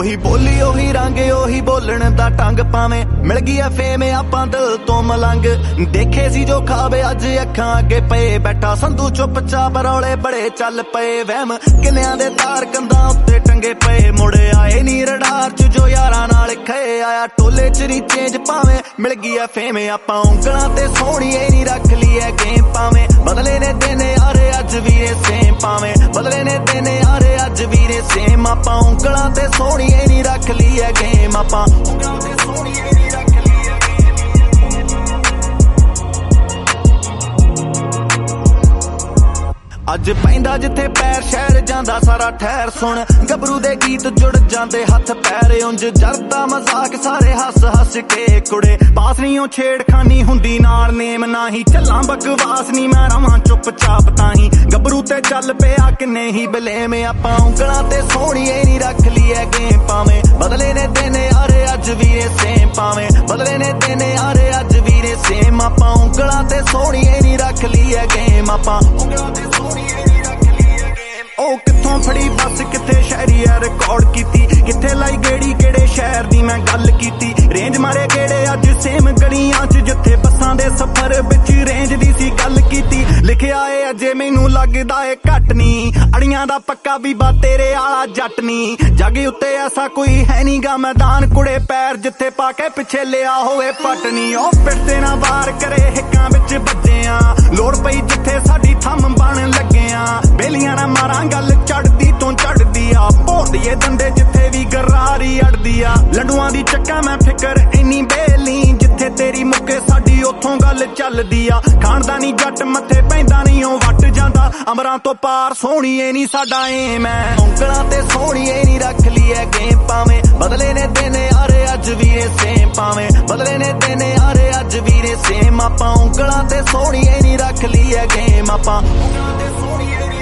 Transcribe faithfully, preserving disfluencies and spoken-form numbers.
ओही बोली ओही रंग ओही बोलण दा टंग पावे मिल गई है फेम आपां दिल तो मलंग देखे सी जो खावे अज अखां अगे पे बैठा संधू चुपचाप रौले बड़े चल पे वहम किन्नियां दे तार कंधां उत्ते टंगे पे मुड़े आए नी रडार च जो यारां नाल खए आया टोले च री चेंज पावे मिल गई है फेम आपां उंगलां ते सोहणीए नी रख ली है गेम पावे बदले ने देने यारे अज वीरे सेम पावे बदले ने देने यारे अज वीरे सेम आपां उंगलां ते सोहणीए नी रख ली है गेम आपां उंगलां ते सोहणीए नी रख ली है अज पैंदा जिथे पैर शहर जांदा सारा ठहर सुन गबरू दे गीत जुड़ जांदे हथ पैर उंज जरदा मजाक सारे हस हस के कुड़े पास नहीं ओ छेड़खानी हुंदी नाल नेम नाही चलां बकवास नहीं मैं रवां चुपचाप ताही गबरू ते चल पिया किन्ने ही बलेम आपां उंगलां ते सोहणीए नी रख ली है गेम पावे बदले ने देने यारे अज वीरे सेम पावे बदले ने देने यारे अज वीरे सेम आपां उंगलां ते सोहणीए नी रख ली है गेम आपां उंगलां ते ओ कित्थों फड़ी बस किथे शहरी है रिकॉर्ड कीती किथे लाई गेड़ी केड़े शहर दी मैं गल कीती रेंज मारे गेड़े अज सेम गलियां च जिथे बसां दे सफर विच रेंज दी सी गल कीती लिखिया ए अजे मैनू लगदा ए घट नी अड़ियां दा पक्का बीबा तेरे आला जट नी जग उत्ते ऐसा कोई है नी गा मैदान कुड़े पैर जिथे पाके पिछे लिया होवे पटनी ओ पिटते ना बार करे हिक्कां विच बज्जियां लोड़ पई जिथे साडी थम बन लगियां बेलियां ना मारां गल चढ़दी तो चढ़दी आ भोंदिए दंदे जिथे भी गरारी अड़दी आ लड्डुआं दी चक्का मैं फिकर इन्नी बेली जिथे तेरी मुक्के साडी उथों गल चलदी आ खानदानी जट मथे पैंदा नहीं ओ वट जांदा अमरां तो पार सोहणीए नी साडा एम है उंगलां ते सोहणीए नी रख ली है गेम पावे बदले ने देने यारे अज वीरे सेम पावे बदले ने देने यारे अज वीरे सेम आपां उंगलां ते सोहणीए नी रख ली है गेम आपां उंगलां ते सोहणीए